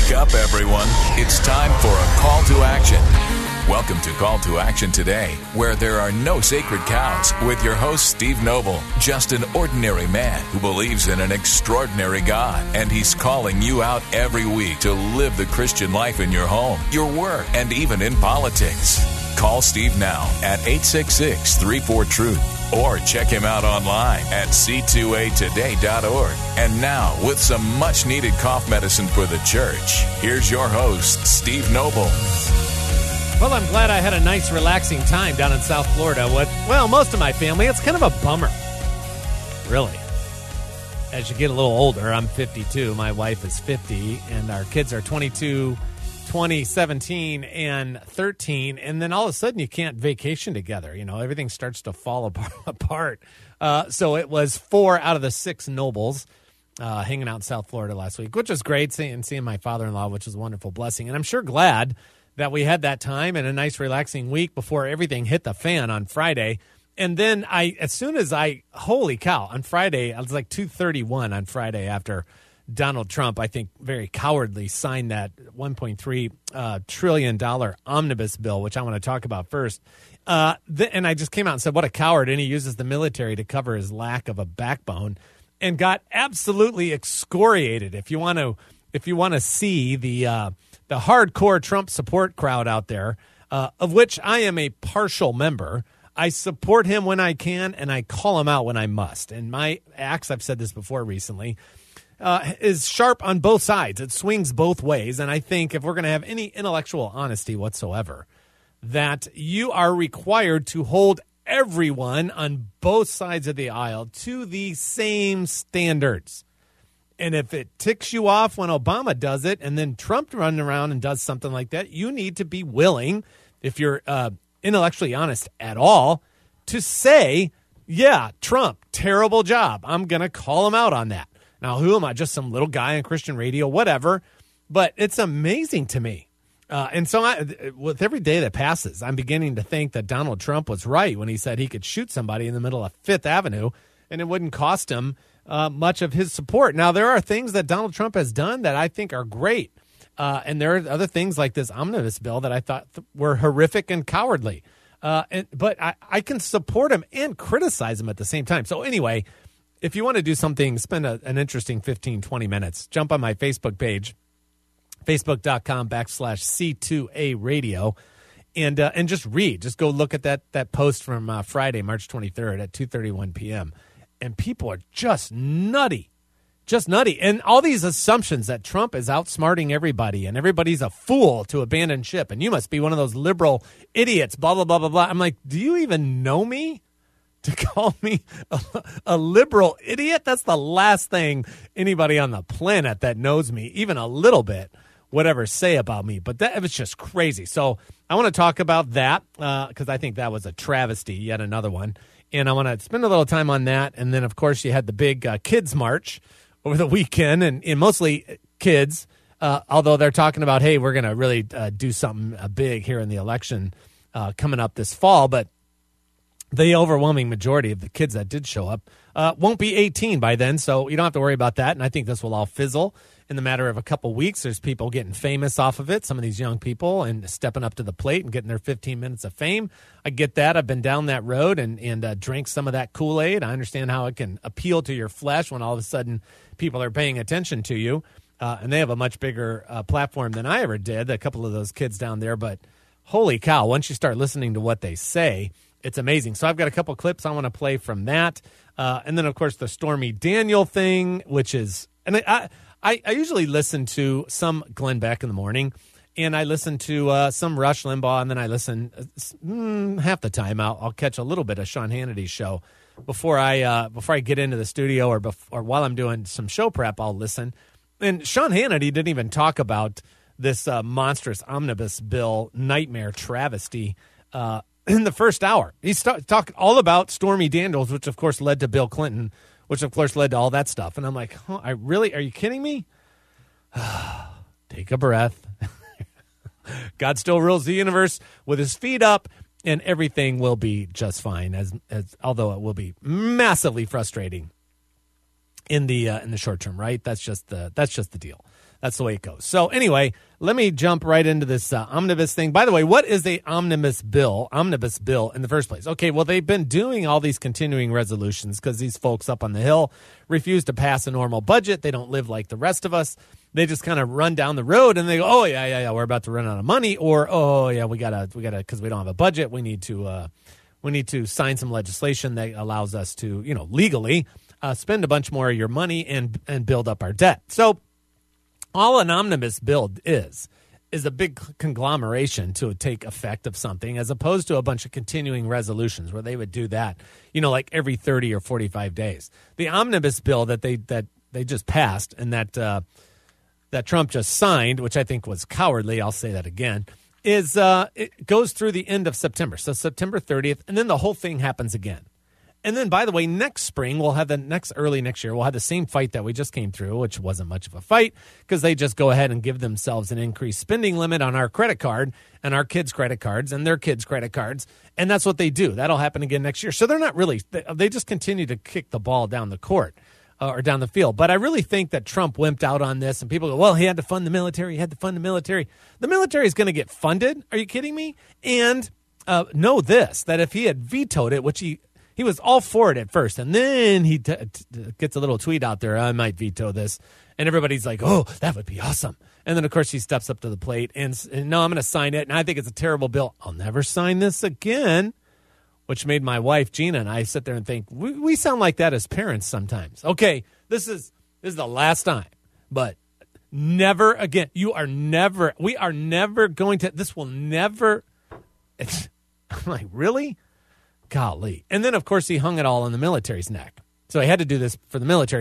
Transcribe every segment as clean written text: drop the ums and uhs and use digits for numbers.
Wake up, everyone. It's time for a call to action. Welcome to Call to Action today, where there are no sacred cows, with your host, Steve Noble, just an ordinary man who believes in an extraordinary God, and he's calling you out every week to live the Christian life in your home, your work, and even in politics. Call Steve now at 866-34-TRUTH. Or check him out online at c2atoday.org. And now, with some much-needed cough medicine for the church, here's your host, Steve Noble. Well, I'm glad I had a nice, relaxing time down in South Florida with, well, most of my family. It's kind of a bummer, really. As you get a little older, I'm 52, my wife is 50, and our kids are 22, 20, 17, and 13, and then all of a sudden you can't vacation together. You know, everything starts to fall apart. So it was 4 out of the 6 nobles hanging out in South Florida last week, which was great, seeing my father-in-law, which was a wonderful blessing. And I'm sure glad that we had that time and a nice, relaxing week before everything hit the fan on Friday. And then holy cow, on Friday, I was like 2:31 on Friday after Donald Trump, I think, very cowardly signed that $1.3 trillion omnibus bill, which I want to talk about first. And I just came out and said, what a coward. And he uses the military to cover his lack of a backbone and got absolutely excoriated. If you want to see the hardcore Trump support crowd out there, of which I am a partial member, I support him when I can, and I call him out when I must. And my acts, I've said this before recently, is sharp on both sides. It swings both ways. And I think if we're going to have any intellectual honesty whatsoever, that you are required to hold everyone on both sides of the aisle to the same standards. And if it ticks you off when Obama does it and then Trump runs around and does something like that, you need to be willing, if you're intellectually honest at all, to say, yeah, Trump, terrible job. I'm going to call him out on that. Now, who am I? Just some little guy on Christian radio, whatever. But it's amazing to me. And so with every day that passes, I'm beginning to think that Donald Trump was right when he said he could shoot somebody in the middle of Fifth Avenue and it wouldn't cost him much of his support. Now, there are things that Donald Trump has done that I think are great. And there are other things like this omnibus bill that I thought were horrific and cowardly. But I can support him and criticize him at the same time. So anyway, if you want to do something, spend an interesting 15, 20 minutes, jump on my Facebook page, facebook.com/C2A radio, and just read. Just go look at that post from Friday, March 23rd at 2:31 p.m. And people are just nutty. And all these assumptions that Trump is outsmarting everybody and everybody's a fool to abandon ship. And you must be one of those liberal idiots, blah, blah, blah, blah, blah. I'm like, do you even know me to call me a liberal idiot? That's the last thing anybody on the planet that knows me, even a little bit, would ever say about me. But that was just crazy. So I want to talk about that because I think that was a travesty, yet another one. And I want to spend a little time on that. And then, of course, you had the big kids march over the weekend, and mostly kids, although they're talking about, hey, we're going to really do something big here in the election coming up this fall. But the overwhelming majority of the kids that did show up won't be 18 by then, so you don't have to worry about that. And I think this will all fizzle in the matter of a couple weeks. There's people getting famous off of it, some of these young people, and stepping up to the plate and getting their 15 minutes of fame. I get that. I've been down that road and drank some of that Kool-Aid. I understand how it can appeal to your flesh when all of a sudden people are paying attention to you. And they have a much bigger platform than I ever did, a couple of those kids down there. But holy cow, once you start listening to what they say, it's amazing. So I've got a couple clips I want to play from that. And then, of course, the Stormy Daniel thing, which is – and I usually listen to some Glenn Beck in the morning, and I listen to some Rush Limbaugh, and then I listen half the time. I'll catch a little bit of Sean Hannity's show before I get into the studio or while I'm doing some show prep. I'll listen. And Sean Hannity didn't even talk about this monstrous omnibus bill nightmare travesty in the first hour. He's talking all about Stormy Daniels, which of course led to Bill Clinton, which of course led to all that stuff. And I'm like, are you kidding me? Take a breath. God still rules the universe with his feet up, and everything will be just fine, as although it will be massively frustrating in the short term, right? That's just the deal. That's the way it goes. So anyway, let me jump right into this omnibus thing. By the way, what is a omnibus bill in the first place? Okay, well, they've been doing all these continuing resolutions because these folks up on the Hill refuse to pass a normal budget. They don't live like the rest of us. They just kind of run down the road and they go, oh, yeah, we're about to run out of money. Or, oh, yeah, we gotta, because we don't have a budget, we need to sign some legislation that allows us to, legally spend a bunch more of your money and build up our debt. So all an omnibus bill is a big conglomeration to take effect of something, as opposed to a bunch of continuing resolutions where they would do that, like every 30 or 45 days. The omnibus bill that they just passed and that Trump just signed, which I think was cowardly, I'll say that again, is it goes through the end of September. So September 30th, and then the whole thing happens again. And then, by the way, next spring, early next year, we'll have the same fight that we just came through, which wasn't much of a fight because they just go ahead and give themselves an increased spending limit on our credit card and our kids' credit cards and their kids' credit cards. And that's what they do. That'll happen again next year. So they're not really, they just continue to kick the ball down the court or down the field. But I really think that Trump wimped out on this and people go, well, he had to fund the military. The military is going to get funded. Are you kidding me? And know this, that if he had vetoed it, which he was all for it at first, and then he gets a little tweet out there, I might veto this, and everybody's like, oh, that would be awesome. And then, of course, he steps up to the plate, and no, I'm going to sign it, and I think it's a terrible bill. I'll never sign this again, which made my wife, Gina, and I sit there and think, we sound like that as parents sometimes. Okay, this is the last time, but never again. We are never going to, this will never, I'm like, really? Golly. And then, of course, he hung it all on the military's neck. So he had to do this for the military.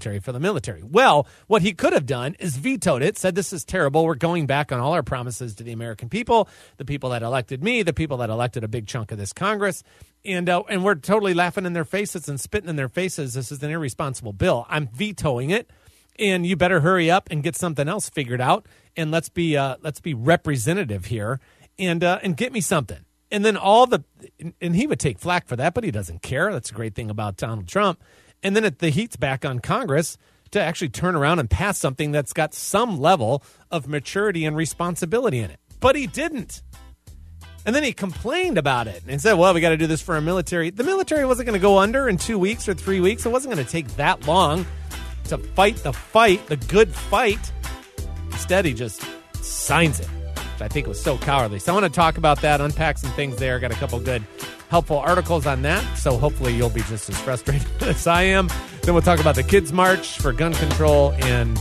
Well, what he could have done is vetoed it, said this is terrible. We're going back on all our promises to the American people, the people that elected me, the people that elected a big chunk of this Congress. And we're totally laughing in their faces and spitting in their faces. This is an irresponsible bill. I'm vetoing it, and you better hurry up and get something else figured out. And let's be representative here and get me something. And then and he would take flack for that, but he doesn't care. That's a great thing about Donald Trump. And then the heat's back on Congress to actually turn around and pass something that's got some level of maturity and responsibility in it. But he didn't. And then he complained about it and said, well, we got to do this for our military. The military wasn't going to go under in 2 weeks or 3 weeks. It wasn't going to take that long to fight, the good fight. Instead, he just signs it. I think was so cowardly. So I want to talk about that, unpack some things there. Got a couple good, helpful articles on that. So hopefully you'll be just as frustrated as I am. Then we'll talk about the Kids March for gun control and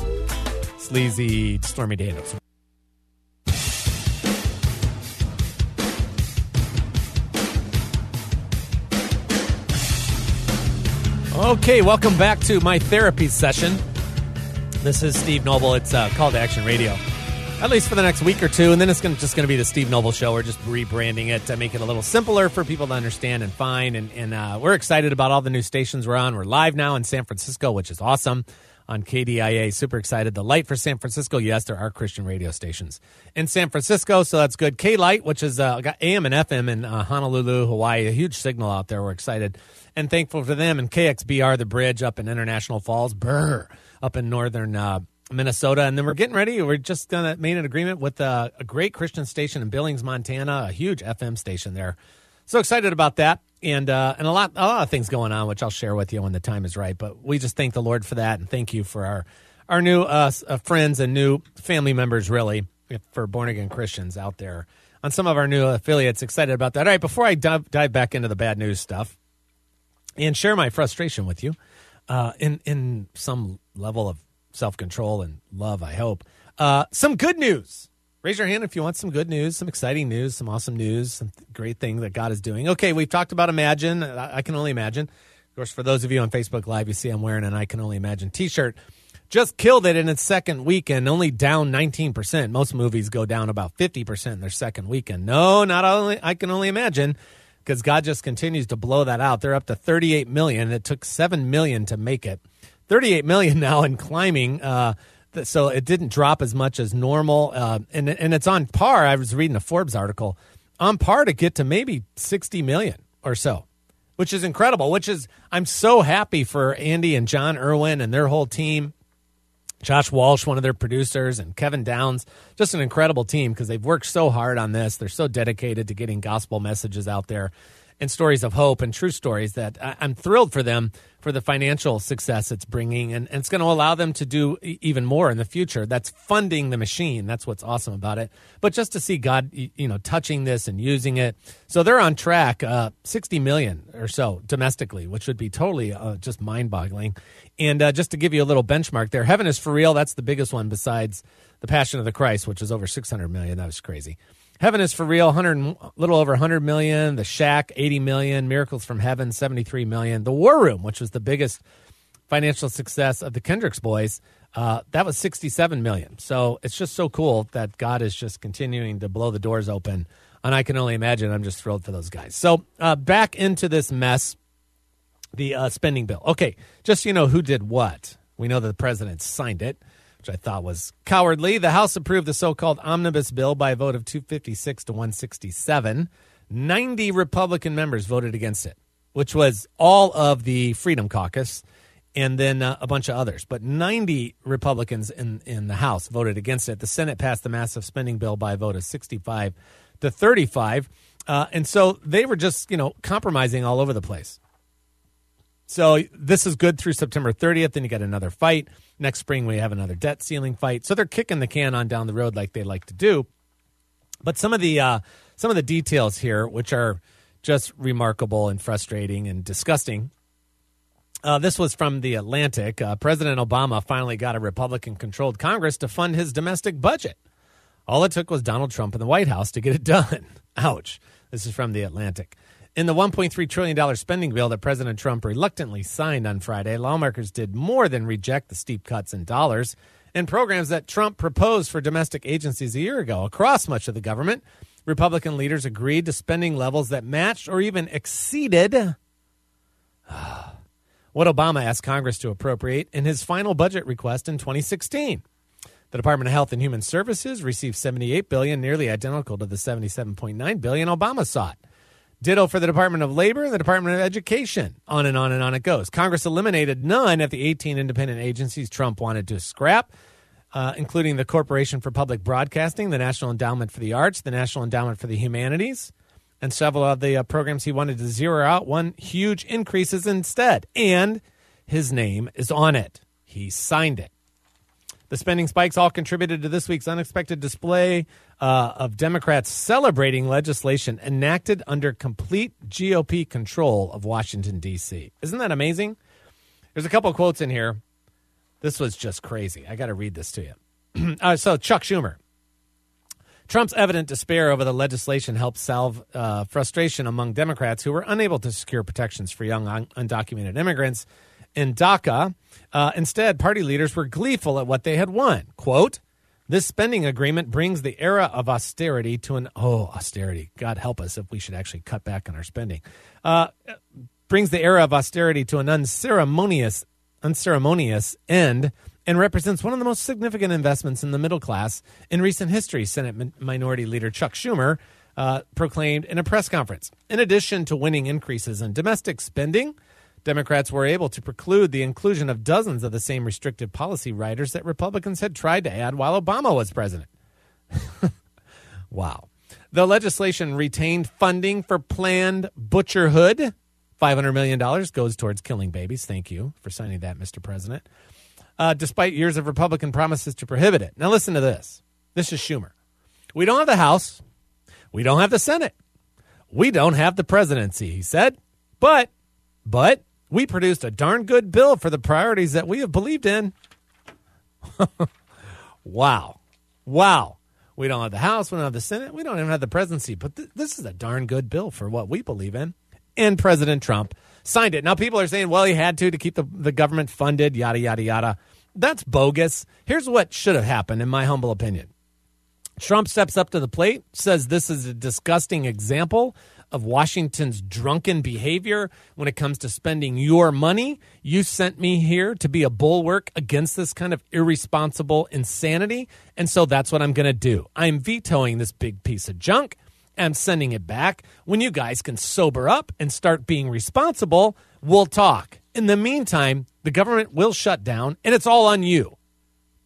sleazy Stormy Daniels. Okay, welcome back to my therapy session. This is Steve Noble. It's Call to Action Radio. At least for the next week or two, and then it's just going to be the Steve Noble Show. We're just rebranding it to make it a little simpler for people to understand and find. And we're excited about all the new stations we're on. We're live now in San Francisco, which is awesome, on KDIA. Super excited. The Light for San Francisco, yes, there are Christian radio stations in San Francisco, so that's good. K-Light, which is got AM and FM in Honolulu, Hawaii, a huge signal out there. We're excited and thankful for them. And KXBR, The Bridge, up in International Falls, up in northern Minnesota. And then we're getting ready. We're just made an agreement with a great Christian station in Billings, Montana, a huge FM station there. So excited about that. And a lot of things going on, which I'll share with you when the time is right. But we just thank the Lord for that. And thank you for our new friends and new family members, really, for born-again Christians out there on some of our new affiliates. Excited about that. All right, before I dive back into the bad news stuff and share my frustration with you in some level of self-control and love, I hope. Some good news. Raise your hand if you want some good news, some exciting news, some awesome news, some great thing that God is doing. Okay, we've talked about Imagine. I Can Only Imagine. Of course, for those of you on Facebook Live, you see I'm wearing an I Can Only Imagine t-shirt. Just killed it in its second weekend, only down 19%. Most movies go down about 50% in their second weekend. No, not only I Can Only Imagine, because God just continues to blow that out. They're up to 38 million. It took 7 million to make it. 38 million now and climbing, so it didn't drop as much as normal, and it's on par. I was reading a Forbes article, on par to get to maybe 60 million or so, which is incredible, I'm so happy for Andy and John Irwin and their whole team Josh Walsh, one of their producers, and Kevin Downs, just an incredible team because they've worked so hard on this. They're so dedicated to getting gospel messages out there and stories of hope and true stories that I'm thrilled for them for the financial success it's bringing. And it's going to allow them to do even more in the future. That's funding the machine. That's what's awesome about it. But just to see God, touching this and using it. So they're on track, 60 million or so domestically, which would be totally just mind-boggling. And just to give you a little benchmark there, Heaven is for Real. That's the biggest one besides The Passion of the Christ, which is over 600 million. That was crazy. Heaven is for Real, little over 100 million. The Shack, 80 million. Miracles from Heaven, 73 million. The War Room, which was the biggest financial success of the Kendricks boys, that was 67 million. So it's just so cool that God is just continuing to blow the doors open. And I can only imagine. I'm just thrilled for those guys. So back into this mess, the spending bill. Okay, just who did what. We know that the president signed it, which I thought was cowardly. The House approved the so-called omnibus bill by a vote of 256 to 167. 90 Republican members voted against it, which was all of the Freedom Caucus and then a bunch of others. But 90 Republicans in the House voted against it. The Senate passed the massive spending bill by a vote of 65 to 35. And so they were just, compromising all over the place. So this is good through September 30th. Then you get another fight. Next spring, we have another debt ceiling fight. So they're kicking the can on down the road like they like to do. But some of the details here, which are just remarkable and frustrating and disgusting. This was from The Atlantic. President Obama finally got a Republican-controlled Congress to fund his domestic budget. All it took was Donald Trump in the White House to get it done. Ouch. This is from The Atlantic. In the $1.3 trillion spending bill that President Trump reluctantly signed on Friday, lawmakers did more than reject the steep cuts in dollars and programs that Trump proposed for domestic agencies a year ago. Across much of the government, Republican leaders agreed to spending levels that matched or even exceeded what Obama asked Congress to appropriate in his final budget request in 2016. The Department of Health and Human Services received $78 billion, nearly identical to the $77.9 billion Obama sought. Ditto for the Department of Labor and the Department of Education. On and on and on it goes. Congress eliminated none of the 18 independent agencies Trump wanted to scrap, including the Corporation for Public Broadcasting, the National Endowment for the Arts, the National Endowment for the Humanities, and several of the programs he wanted to zero out won huge increases instead. And his name is on it. He signed it. The spending spikes all contributed to this week's unexpected display of Democrats celebrating legislation enacted under complete GOP control of Washington, D.C. Isn't that amazing? There's a couple of quotes in here. This was just crazy. I got to read this to you. So Chuck Schumer. Trump's evident despair over the legislation helped salve frustration among Democrats who were unable to secure protections for young undocumented immigrants in DACA. Instead, party leaders were gleeful at what they had won. Quote, this spending agreement brings the era of austerity to an... Oh, austerity. God help us if we should actually cut back on our spending. Brings the era of austerity to an unceremonious end and represents one of the most significant investments in the middle class in recent history, Senate Minority Leader Chuck Schumer proclaimed in a press conference. In addition to winning increases in domestic spending, Democrats were able to preclude the inclusion of dozens of the same restrictive policy riders that Republicans had tried to add while Obama was president. Wow. The legislation retained funding for Planned Butcherhood. $500 million goes towards killing babies. Thank you for signing that, Mr. President. Despite years of Republican promises to prohibit it. Now listen to this. This is Schumer. We don't have the House. We don't have the Senate. We don't have the presidency, he said. But we produced a darn good bill for the priorities that we have believed in. Wow. We don't have the House. We don't have the Senate. We don't even have the presidency. But this is a darn good bill for what we believe in. And President Trump signed it. Now, people are saying, well, he had to keep the government funded, yada, yada, yada. That's bogus. Here's what should have happened, in my humble opinion. Trump steps up to the plate, says this is a disgusting example of Washington's drunken behavior when it comes to spending your money. You sent me here to be a bulwark against this kind of irresponsible insanity, and so that's what I'm going to do. I'm vetoing this big piece of junk. I'm sending it back. When you guys can sober up and start being responsible, we'll talk. In the meantime, the government will shut down, and it's all on you.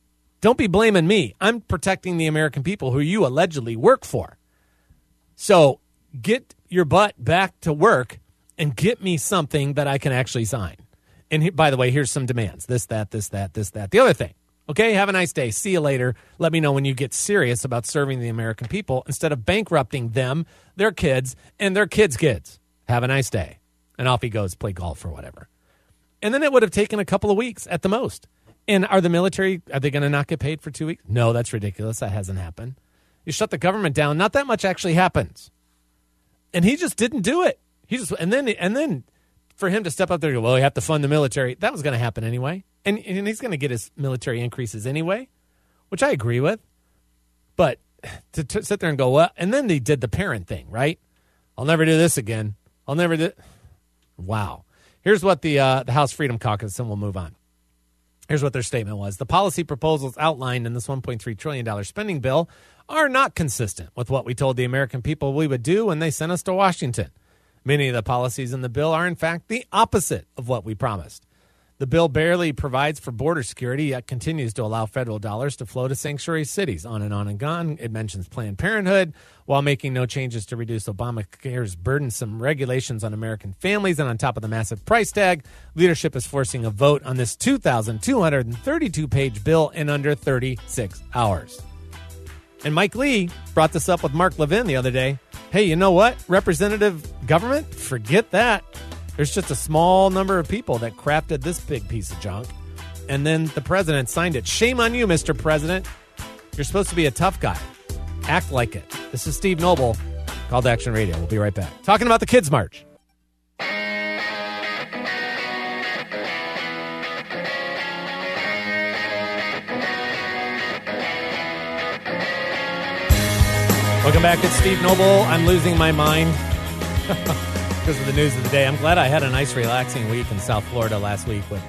Don't be blaming me. I'm protecting the American people who you allegedly work for. So get your butt back to work and get me something that I can actually sign. And by the way, here's some demands. This, that, this, that, this, that. The other thing. Okay, have a nice day. See you later. Let me know when you get serious about serving the American people instead of bankrupting them, their kids, and their kids' kids. Have a nice day. And off he goes, play golf or whatever. And then it would have taken a couple of weeks at the most. And are they going to not get paid for 2 weeks? No, that's ridiculous. That hasn't happened. You shut the government down, not that much actually happens. And he just didn't do it. And then for him to step up there and go, well, you have to fund the military, that was going to happen anyway. And he's going to get his military increases anyway, which I agree with. But to sit there and go, well, and then they did the parent thing, right? I'll never do this again. I'll never do. Wow. Here's what the House Freedom Caucus, and we'll move on. Here's what their statement was. The policy proposals outlined in this $1.3 trillion spending bill are not consistent with what we told the American people we would do when they sent us to Washington. Many of the policies in the bill are, in fact, the opposite of what we promised. The bill barely provides for border security, yet continues to allow federal dollars to flow to sanctuary cities, on and on and on. It mentions Planned Parenthood while making no changes to reduce Obamacare's burdensome regulations on American families. And on top of the massive price tag, leadership is forcing a vote on this 2,232-page bill in under 36 hours. And Mike Lee brought this up with Mark Levin the other day. Hey, you know what? Representative government? Forget that. There's just a small number of people that crafted this big piece of junk, and then the president signed it. Shame on you, Mr. President. You're supposed to be a tough guy. Act like it. This is Steve Noble, Call to Action Radio. We'll be right back. Talking about the Kids March. Welcome back. It's Steve Noble. I'm losing my mind because of the news of the day. I'm glad I had a nice, relaxing week in South Florida last week with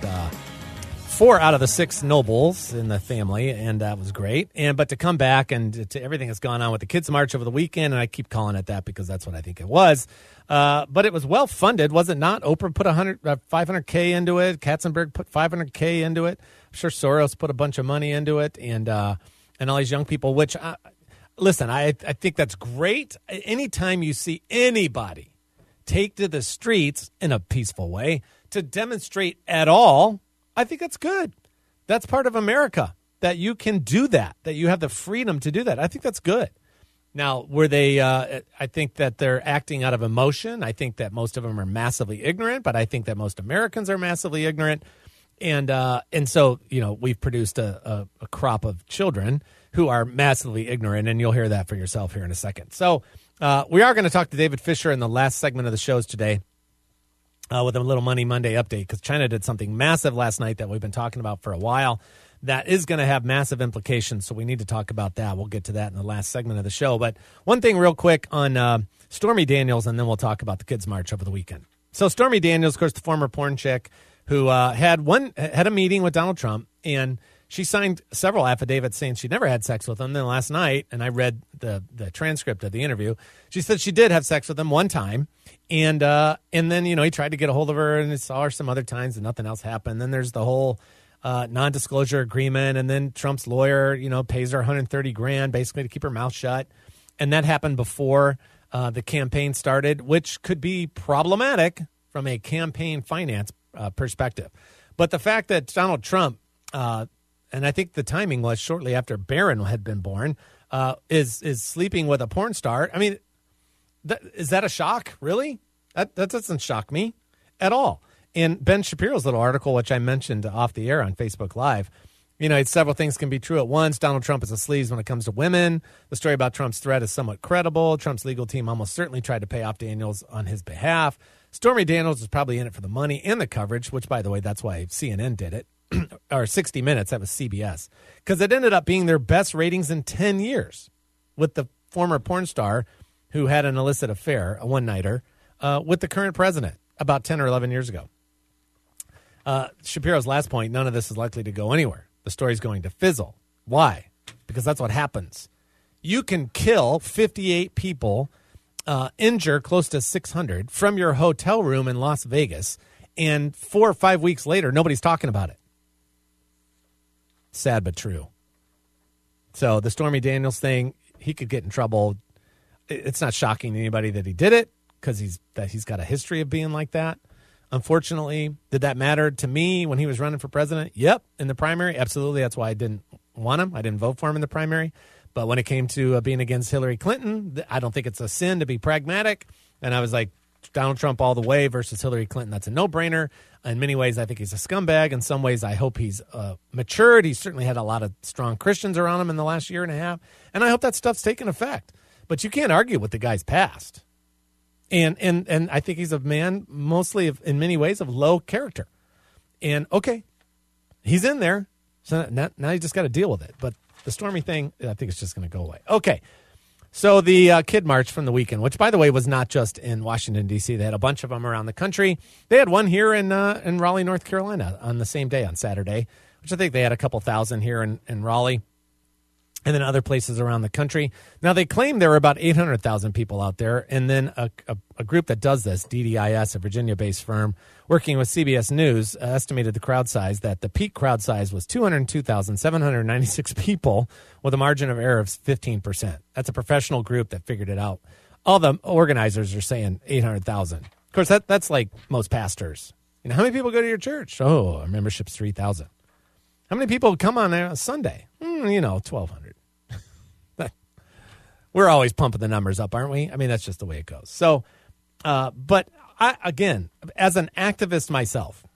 4 out of the 6 Nobles in the family, and that was great. But to come back and to everything that's gone on with the Kids March over the weekend, and I keep calling it that because that's what I think it was. But it was well funded, was it not? Oprah put $500K into it. Katzenberg put $500K into it. I'm sure Soros put a bunch of money into it, and all these young people. Which, listen, I think that's great. Anytime you see anybody take to the streets in a peaceful way to demonstrate at all, I think that's good. That's part of America, that you can do that you have the freedom to do that. I think that's good. Now, were they, I think that they're acting out of emotion. I think that most of them are massively ignorant, but I think that most Americans are massively ignorant. And so, we've produced a crop of children who are massively ignorant, and you'll hear that for yourself here in a second. So we are going to talk to David Fisher in the last segment of the shows today with a little Money Monday update, because China did something massive last night that we've been talking about for a while that is going to have massive implications, so we need to talk about that. We'll get to that in the last segment of the show. But one thing real quick on Stormy Daniels, and then we'll talk about the Kids March over the weekend. So Stormy Daniels, of course, the former porn chick who had a meeting with Donald Trump, and she signed several affidavits saying she never had sex with him. Then last night, and I read the transcript of the interview, she said she did have sex with him one time. And then, he tried to get a hold of her and he saw her some other times and nothing else happened. Then there's the whole non-disclosure agreement. And then Trump's lawyer, pays her $130,000 basically to keep her mouth shut. And that happened before the campaign started, which could be problematic from a campaign finance perspective. But the fact that Donald Trump, and I think the timing was shortly after Barron had been born, is sleeping with a porn star. I mean, is that a shock? Really? That doesn't shock me at all. And Ben Shapiro's little article, which I mentioned off the air on Facebook Live, it's several things can be true at once. Donald Trump is a sleaze when it comes to women. The story about Trump's threat is somewhat credible. Trump's legal team almost certainly tried to pay off Daniels on his behalf. Stormy Daniels is probably in it for the money and the coverage, which, by the way, that's why CNN did it. Or 60 Minutes, that was CBS. Because it ended up being their best ratings in 10 years with the former porn star who had an illicit affair, a one-nighter, with the current president about 10 or 11 years ago. Shapiro's last point, none of this is likely to go anywhere. The story's going to fizzle. Why? Because that's what happens. You can kill 58 people, injure close to 600 from your hotel room in Las Vegas, and 4 or 5 weeks later, nobody's talking about it. Sad but true. So the Stormy Daniels thing, he could get in trouble. It's not shocking to anybody that he did it because he's got a history of being like that. Unfortunately, did that matter to me when he was running for president? Yep. In the primary, absolutely. That's why I didn't want him. I didn't vote for him in the primary. But when it came to being against Hillary Clinton, I don't think it's a sin to be pragmatic. And I was like, Donald Trump all the way versus Hillary Clinton. That's a no-brainer. In many ways, I think he's a scumbag. In some ways, I hope he's matured. He's certainly had a lot of strong Christians around him in the last year and a half. And I hope that stuff's taken effect. But you can't argue with the guy's past. And I think he's a man mostly in many ways of low character. And, okay, he's in there. So now you just got to deal with it. But the Stormy thing, I think it's just going to go away. Okay. So the Kid March from the weekend, which, by the way, was not just in Washington, D.C. They had a bunch of them around the country. They had one here in Raleigh, North Carolina on the same day on Saturday, which I think they had a couple thousand here in Raleigh and then other places around the country. Now, they claim there were about 800,000 people out there. And then a group that does this, DDIS, a Virginia-based firm, working with CBS News, estimated the crowd size that the peak crowd size was 202,796 people with a margin of error of 15%. That's a professional group that figured it out. All the organizers are saying 800,000. Of course, that's like most pastors. You know, how many people go to your church? Oh, our membership's 3,000. How many people come on a Sunday? 1,200. We're always pumping the numbers up, aren't we? I mean, that's just the way it goes. So, but I, again, as an activist myself,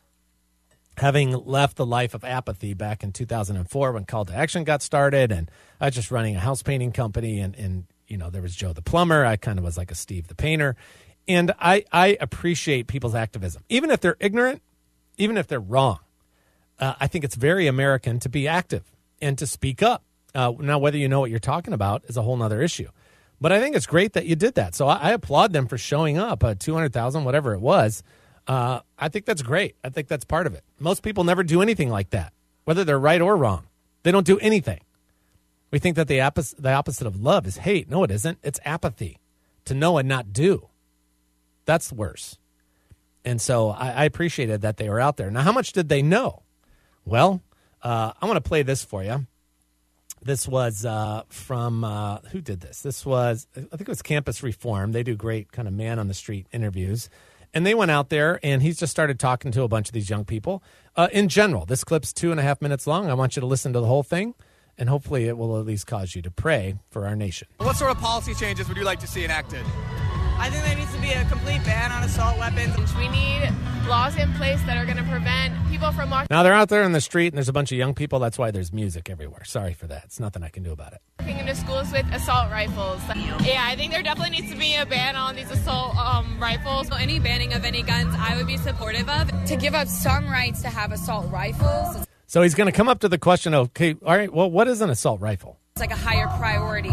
having left the life of apathy back in 2004 when Call to Action got started, and I was just running a house painting company, and there was Joe the plumber. I kind of was like a Steve the painter. And I appreciate people's activism. Even if they're ignorant, even if they're wrong, I think it's very American to be active and to speak up. Now, whether you know what you're talking about is a whole nother issue. But I think it's great that you did that. So I applaud them for showing up, 200,000, whatever it was. I think that's great. I think that's part of it. Most people never do anything like that, whether they're right or wrong. They don't do anything. We think that the opposite of love is hate. No, it isn't. It's apathy, to know and not do. That's worse. And so I appreciated that they were out there. Now, how much did they know? Well, I want to play this for you. This was from, who did this? This was, I think it was Campus Reform. They do great kind of man-on-the-street interviews. And they went out there, and he's just started talking to a bunch of these young people. In general, this clip's 2.5 minutes long. I want you to listen to the whole thing, and hopefully it will at least cause you to pray for our nation. What sort of policy changes would you like to see enacted? I think there needs to be a complete ban on assault weapons. We need laws in place that are going to prevent people from walking Now, they're out there in the street, and there's a bunch of young people. That's why there's music everywhere. Sorry for that. It's nothing I can do about it. into schools with assault rifles. Yeah, I think there definitely needs to be a ban on these assault rifles. So any banning of any guns, I would be supportive of. To give up some rights to have assault rifles. So he's going to come up to the question of, okay, all right, well, what is an assault rifle? It's like a higher priority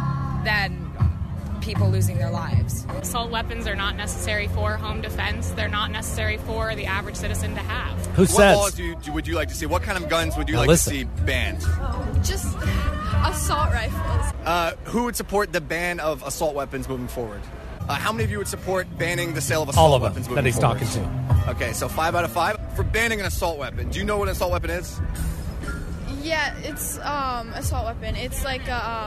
than people losing their lives. Assault weapons are not necessary for home defense. They're not necessary for the average citizen to have. Who says? What laws would you like to see? What kind of guns would you like to see banned? Just assault rifles. Who would support the ban of assault weapons moving forward? How many of you would support banning the sale of assault weapons moving forward? All of them that he's talking to. Okay, so 5 out of 5 for banning an assault weapon. Do you know what an assault weapon is? Yeah, it's assault weapon. It's like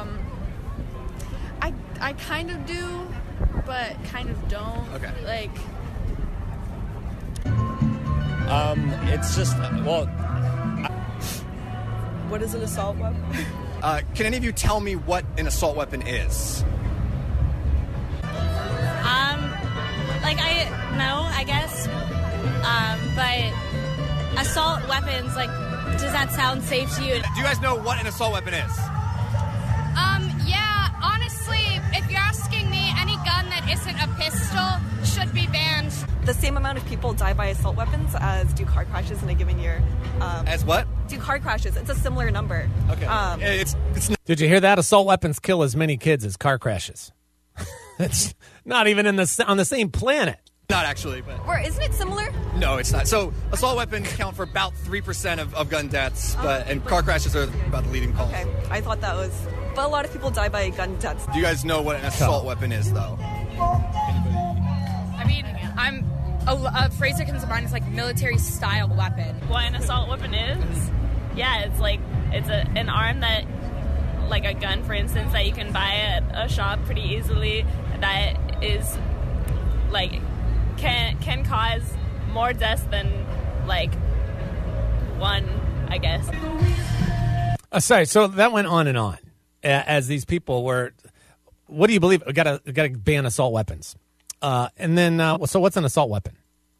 I kind of do, but kind of don't. Okay. Like it's just What is an assault weapon? Can any of you tell me what an assault weapon is? I guess. But assault weapons, does that sound safe to you? Do you guys know what an assault weapon is? Yeah, honestly, if you're asking me, any gun that isn't a pistol should be banned. The same amount of people die by assault weapons as do car crashes in a given year. As what? Do car crashes. It's a similar number. Okay. It's Did you hear that? Assault weapons kill as many kids as car crashes. It's not even on the same planet. Not actually, but... Or isn't it similar? No, it's not. So assault weapons count for about 3% of gun deaths, and car crashes are about the leading cause. Okay, I thought that was... But a lot of people die by gun deaths. Do you guys know what an assault weapon is, though? I mean, a phrase that comes to mind is military-style weapon. What an assault weapon is? Yeah, it's an arm that like a gun, for instance, that you can buy at a shop pretty easily that is like can cause more deaths than like one, I guess. Sorry, so that went on and on as these people were. What do you believe? We got to ban assault weapons, and then so what's an assault weapon?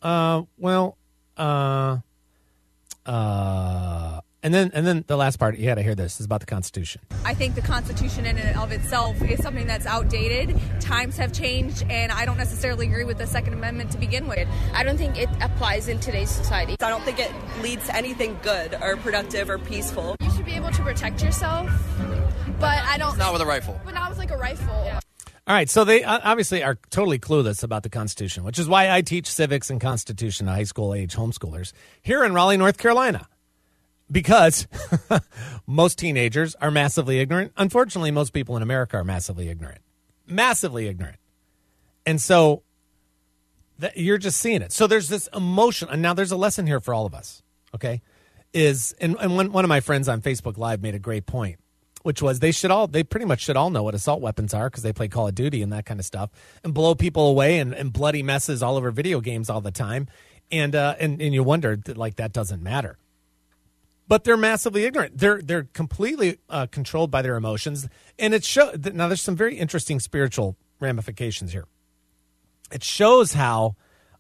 And then the last part, you got to hear this, is about the Constitution. I think the Constitution in and of itself is something that's outdated. Times have changed, and I don't necessarily agree with the Second Amendment to begin with. I don't think it applies in today's society. I don't think it leads to anything good or productive or peaceful. You should be able to protect yourself, but I don't... Not with a rifle. But not with like a rifle. Yeah. All right, so they obviously are totally clueless about the Constitution, which is why I teach civics and Constitution to high school age homeschoolers here in Raleigh, North Carolina. Because most teenagers are massively ignorant. Unfortunately, most people in America are massively ignorant. Massively ignorant. And so you're just seeing it. So there's this emotion. And now there's a lesson here for all of us, okay? And one of my friends on Facebook Live made a great point, which was they pretty much should all know what assault weapons are because they play Call of Duty and that kind of stuff and blow people away and bloody messes all over video games all the time. And you wonder, like, that doesn't matter. But they're massively ignorant. They're completely controlled by their emotions. And it shows. Now, there's some very interesting spiritual ramifications here. It shows how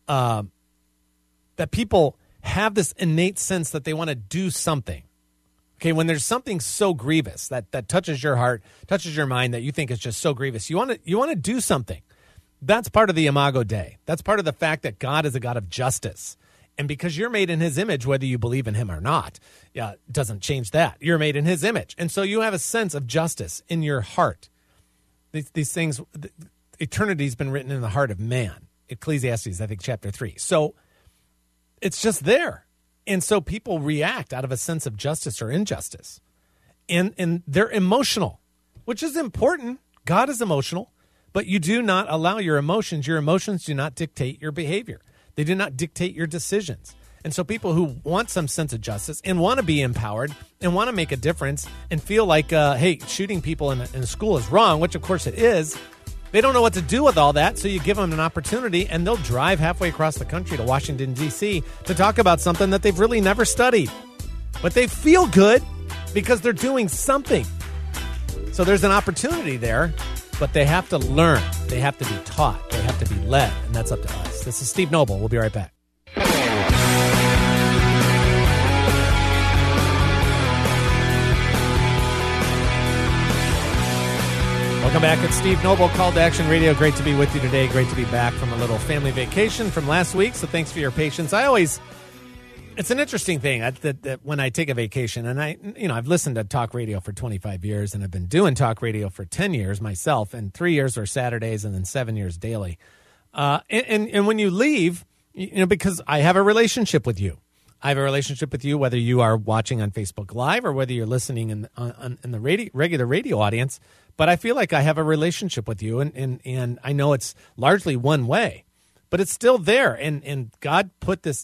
that people have this innate sense that they want to do something. Okay, when there's something so grievous that touches your heart, touches your mind, that you think is just so grievous, you want to do something. That's part of the Imago Dei. That's part of the fact that God is a God of justice. And because you're made in his image, whether you believe in him or not, it doesn't change that. You're made in his image. And so you have a sense of justice in your heart. These things, eternity's been written in the heart of man. Ecclesiastes, I think, chapter 3. So it's just there. And so people react out of a sense of justice or injustice. And they're emotional, which is important. God is emotional. But you do not allow your emotions. Your emotions do not dictate your behavior. They do not dictate your decisions. And so people who want some sense of justice and want to be empowered and want to make a difference and feel like, hey, shooting people in a school is wrong, which of course it is, they don't know what to do with all that. So you give them an opportunity and they'll drive halfway across the country to Washington, D.C. to talk about something that they've really never studied. But they feel good because they're doing something. So there's an opportunity there. But they have to learn. They have to be taught. They have to be led. And that's up to us. This is Steve Noble. We'll be right back. Welcome back. It's Steve Noble, Call to Action Radio. Great to be with you today. Great to be back from a little family vacation from last week. So thanks for your patience. It's an interesting thing that when I take a vacation, and I've listened to talk radio for 25 years, and I've been doing talk radio for 10 years myself, and 3 years were Saturdays, and then 7 years daily. And when you leave, because I have a relationship with you. I have a relationship with you, whether you are watching on Facebook Live or whether you're listening in the regular radio audience. But I feel like I have a relationship with you, and I know it's largely one way, but it's still there. And God put this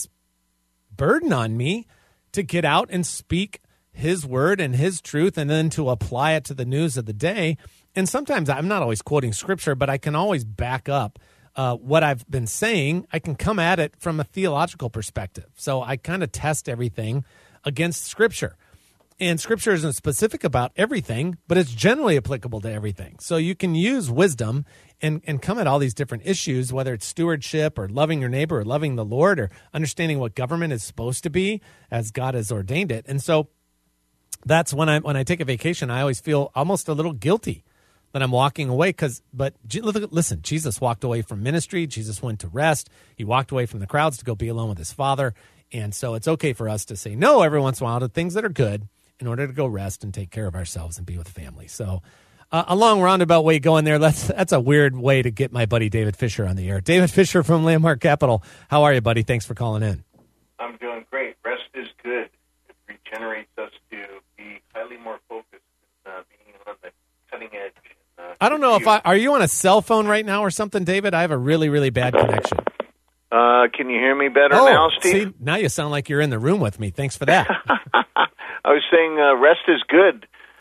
burden on me to get out and speak his word and his truth and then to apply it to the news of the day. And sometimes I'm not always quoting scripture, but I can always back up what I've been saying. I can come at it from a theological perspective. So I kind of test everything against scripture. And scripture isn't specific about everything, but it's generally applicable to everything. So you can use wisdom and come at all these different issues, whether it's stewardship or loving your neighbor or loving the Lord or understanding what government is supposed to be as God has ordained it. And so that's when I take a vacation, I always feel almost a little guilty that I'm walking away. But listen, Jesus walked away from ministry. Jesus went to rest. He walked away from the crowds to go be alone with his Father. And so it's okay for us to say no every once in a while to things that are good in order to go rest and take care of ourselves and be with family. So a long roundabout way going there. That's a weird way to get my buddy David Fisher on the air. David Fisher from Landmark Capital. How are you, buddy? Thanks for calling in. I'm doing great. Rest is good. It regenerates us to be highly more focused and being on the cutting edge. I don't know are you on a cell phone right now or something, David? I have a really, really bad connection. Can you hear me better now, Steve? See, now you sound like you're in the room with me. Thanks for that. I was saying rest is good.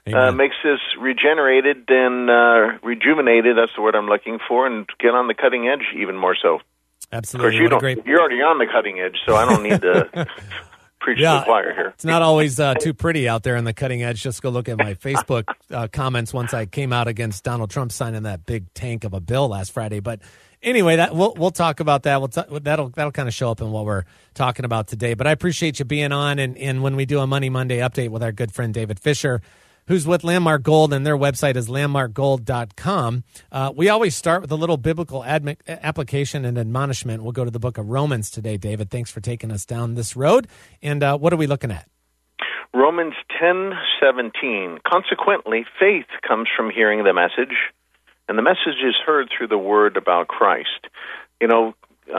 makes us regenerated and rejuvenated. That's the word I'm looking for, and get on the cutting edge even more so. Absolutely. Of course, you're already on the cutting edge, so I don't need to preach to the choir here. It's not always too pretty out there on the cutting edge. Just go look at my Facebook comments once I came out against Donald Trump signing that big tank of a bill last Friday. But anyway, that we'll talk about that. That'll kind of show up in what we're talking about today. But I appreciate you being on, and when we do a Money Monday update with our good friend David Fisher, who's with Landmark Gold, and their website is landmarkgold.com. We always start with a little biblical application and admonishment. We'll go to the book of Romans today, David. Thanks for taking us down this road. And what are we looking at? Romans 10:17. Consequently, faith comes from hearing the message, and the message is heard through the word about Christ. You know,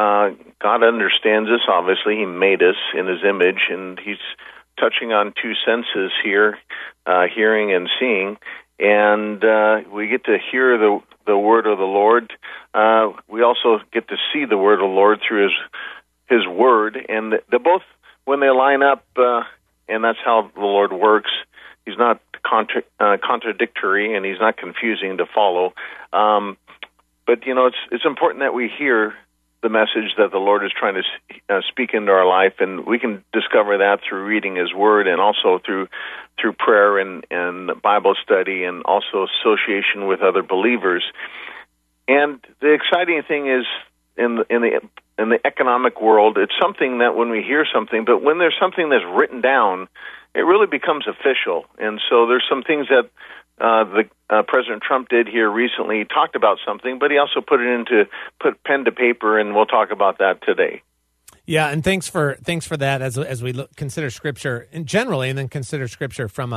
God understands us, obviously. He made us in his image, and he's touching on two senses here, hearing and seeing, and we get to hear the word of the Lord. We also get to see the word of the Lord through his word, and they both, when they line up, and that's how the Lord works. He's not contradictory, and he's not confusing to follow. But you know, it's important that we hear the message that the Lord is trying to speak into our life, and we can discover that through reading his word, and also through prayer and Bible study, and also association with other believers. And the exciting thing is, in the economic world, it's something that when we hear something, but when there's something that's written down, it really becomes official. And so there's some things that President Trump did here recently. He talked about something, but he also put pen to paper, and we'll talk about that today. Yeah, and thanks for that as we consider Scripture and generally, and then consider Scripture from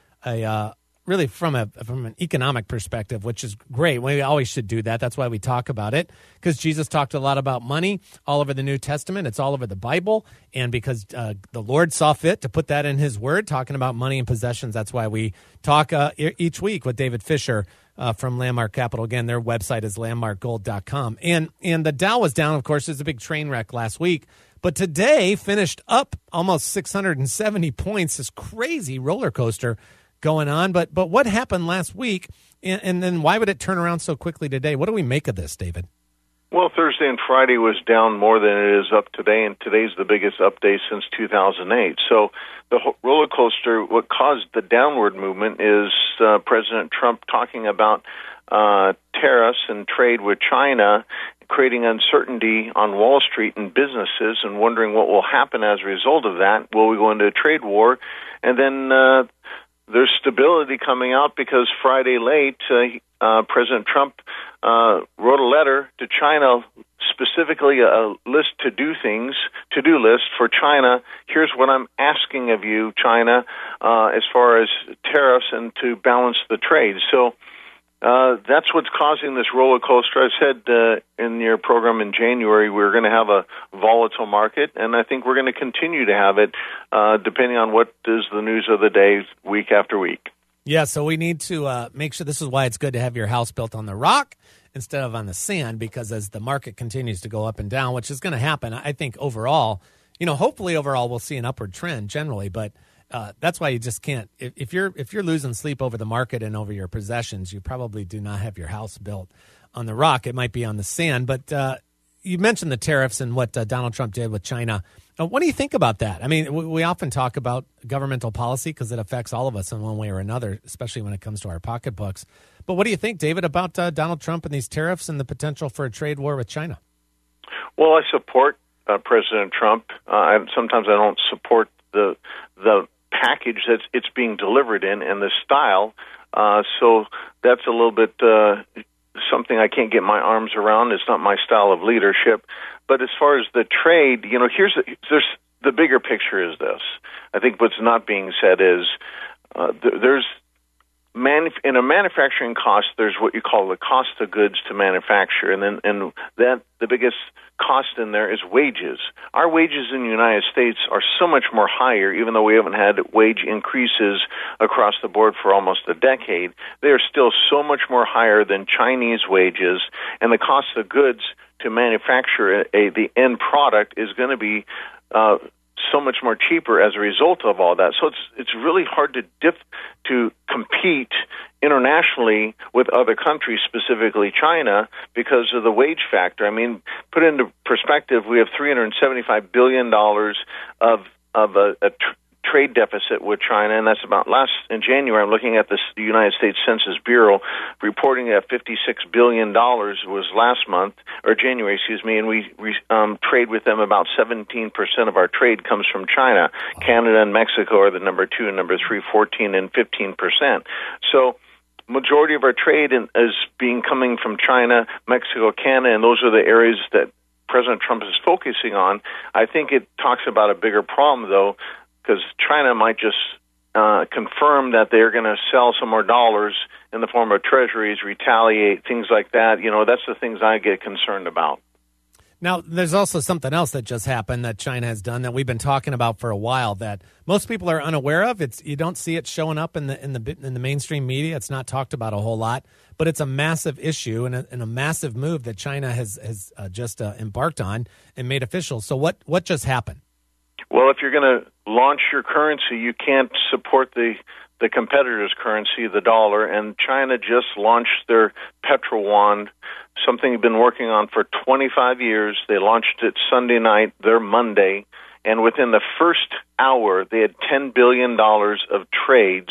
really from an economic perspective, which is great. We always should do that. That's why we talk about it, because Jesus talked a lot about money all over the New Testament. It's all over the Bible, and because the Lord saw fit to put that in his word, talking about money and possessions. That's why we talk each week with David Fisher from Landmark Capital. Again, their website is landmarkgold.com. And the Dow was down, of course. It was a big train wreck last week, but today finished up almost 670 points. This crazy roller coaster going on. But what happened last week, and then why would it turn around so quickly today? What do we make of this, David? Well, Thursday and Friday was down more than it is up today, and today's the biggest up day since 2008. So the roller coaster, what caused the downward movement is President Trump talking about tariffs and trade with China, creating uncertainty on Wall Street and businesses, and wondering what will happen as a result of that. Will we go into a trade war? And then there's stability coming out because Friday late, President Trump wrote a letter to China, specifically a to-do list for China. Here's what I'm asking of you, China, as far as tariffs and to balance the trade. So that's what's causing this roller coaster. I said in your program in January we're going to have a volatile market, and I think we're going to continue to have it depending on what is the news of the day, week after week. Yeah, so we need to make sure. This is why it's good to have your house built on the rock instead of on the sand, because as the market continues to go up and down, which is going to happen, I think overall, hopefully overall we'll see an upward trend generally, but that's why you just can't. If you're losing sleep over the market and over your possessions, you probably do not have your house built on the rock. It might be on the sand. But you mentioned the tariffs and what Donald Trump did with China. What do you think about that? I mean, we often talk about governmental policy because it affects all of us in one way or another, especially when it comes to our pocketbooks. But what do you think, David, about Donald Trump and these tariffs and the potential for a trade war with China? Well, I support President Trump. Sometimes I don't support the package that it's being delivered in and the style. So that's a little bit something I can't get my arms around. It's not my style of leadership. But as far as the trade, there's the bigger picture is this. I think what's not being said is there's in a manufacturing cost, there's what you call the cost of goods to manufacture, and that the biggest cost in there is wages. Our wages in the United States are so much more higher, even though we haven't had wage increases across the board for almost a decade. They are still so much more higher than Chinese wages, and the cost of goods to manufacture the end product is going to be so much more cheaper as a result of all that. So it's really hard to compete internationally with other countries, specifically China, because of the wage factor. I mean, put into perspective, we have $375 billion of a trade deficit with China, and that's about in January. I'm looking at the United States Census Bureau reporting that $56 billion was last month, or January, excuse me, and we trade with them. About 17% of our trade comes from China. Canada and Mexico are the number 2 and number 3, 14 and 15%. So majority of our trade is coming from China, Mexico, Canada, and those are the areas that President Trump is focusing on. I think it talks about a bigger problem, though, because China might just confirm that they're going to sell some more dollars in the form of treasuries, retaliate, things like that. You know, that's the things I get concerned about. Now, there's also something else that just happened that China has done that we've been talking about for a while that most people are unaware of. You don't see it showing up in the mainstream media. It's not talked about a whole lot, but it's a massive issue and a massive move that China has just embarked on and made official. So what just happened? Well, if you're going to launch your currency, you can't support the competitor's currency, the dollar, and China just launched their petro-yuan, something they've been working on for 25 years. They launched it Sunday night, their Monday, and within the first hour, they had $10 billion of trades,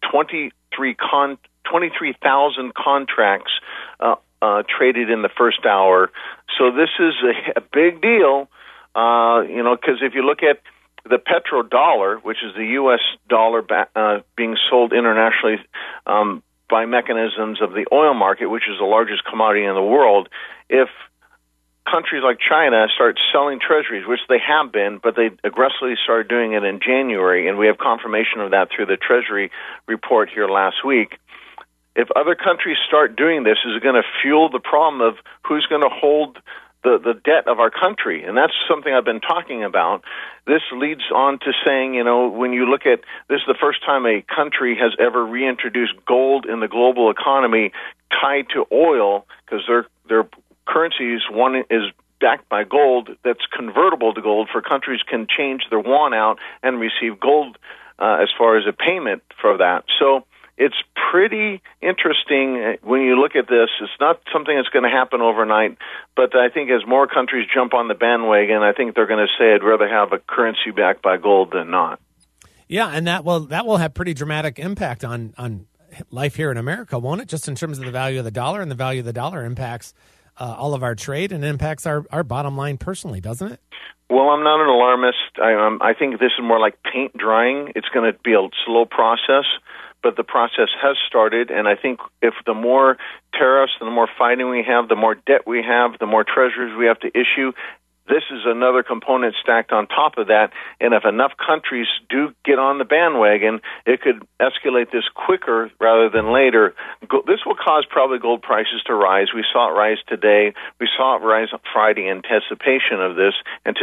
23,000 contracts traded in the first hour. So this is a big deal. Because if you look at the petrodollar, which is the U.S. dollar being sold internationally by mechanisms of the oil market, which is the largest commodity in the world, if countries like China start selling treasuries, which they have been, but they aggressively started doing it in January, and we have confirmation of that through the Treasury report here last week. If other countries start doing this, is it going to fuel the problem of who's going to hold the debt of our country? And that's something I've been talking about. This leads on to saying, when you look at this, is the first time a country has ever reintroduced gold in the global economy tied to oil, because their currencies, one is backed by gold that's convertible to gold, for countries can change their yuan out and receive gold as far as a payment for that. So it's pretty interesting when you look at this. It's not something that's going to happen overnight, but I think as more countries jump on the bandwagon, I think they're going to say, I'd rather have a currency backed by gold than not. Yeah, and that will have pretty dramatic impact on life here in America, won't it? Just in terms of the value of the dollar, and the value of the dollar impacts all of our trade and impacts our bottom line personally, doesn't it? Well, I'm not an alarmist. I think this is more like paint drying. It's going to be a slow process, but the process has started, and I think if the more tariffs and the more fighting we have, the more debt we have, the more treasuries we have to issue, this is another component stacked on top of that, and if enough countries do get on the bandwagon, it could escalate this quicker rather than later. This will cause probably gold prices to rise. We saw it rise today. We saw it rise on Friday in anticipation of this.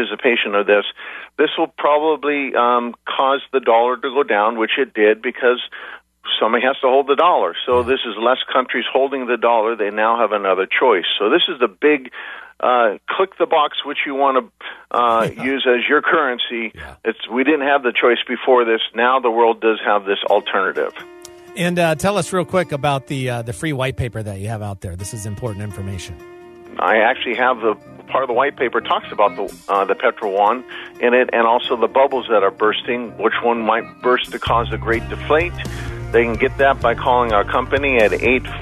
This will probably cause the dollar to go down, which it did, because somebody has to hold the dollar. So this is less countries holding the dollar. They now have another choice. So this is the big click the box which you want to use as your currency. We didn't have the choice before this. Now the world does have this alternative. And tell us real quick about the free white paper that you have out there. This is important information. I actually have the part of the white paper talks about the petro-yuan in it, and also the bubbles that are bursting, which one might burst to cause a great deflate. They can get that by calling our company at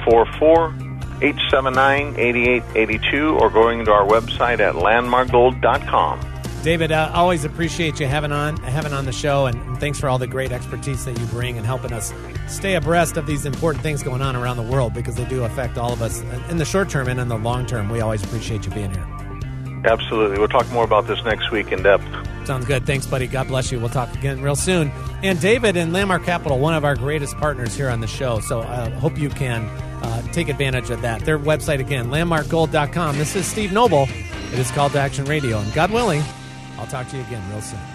844-879-8882 or going to our website at landmarkgold.com. David, I always appreciate you having on the show, and thanks for all the great expertise that you bring and helping us stay abreast of these important things going on around the world, because they do affect all of us in the short term and in the long term. We always appreciate you being here. Absolutely. We'll talk more about this next week in depth. Sounds good. Thanks, buddy. God bless you. We'll talk again real soon. And David and Landmark Capital, one of our greatest partners here on the show. So I hope you can take advantage of that. Their website, again, landmarkgold.com. This is Steve Noble. It is Call to Action Radio. And God willing, I'll talk to you again real soon.